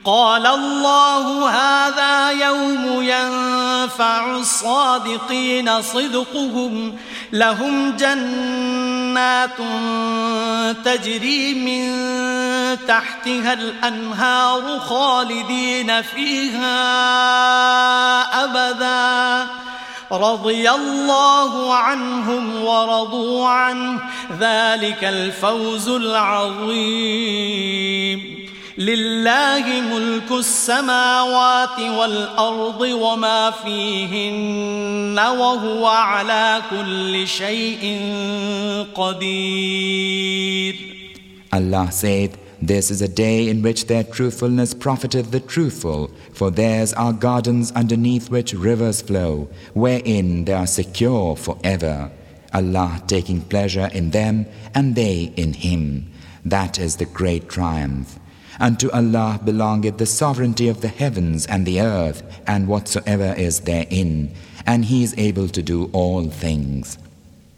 قال الله هذا يوم ينفع الصادقين صدقهم لهم جنات تجري من تحتها الأنهار خالدين فيها أبدا رضي الله عنهم ورضوا عنه ذلك الفوز العظيم لله ملك السماوات والأرض وما فيهن وهو على كل شيء قدير. Allah said, this is a day in which their truthfulness profiteth the truthful, for theirs are gardens underneath which rivers flow, wherein they are secure forever. Allah taking pleasure in them and they in Him. That is the great triumph. Unto Allah belongeth the sovereignty of the heavens and the earth and whatsoever is therein, and He is able to do all things.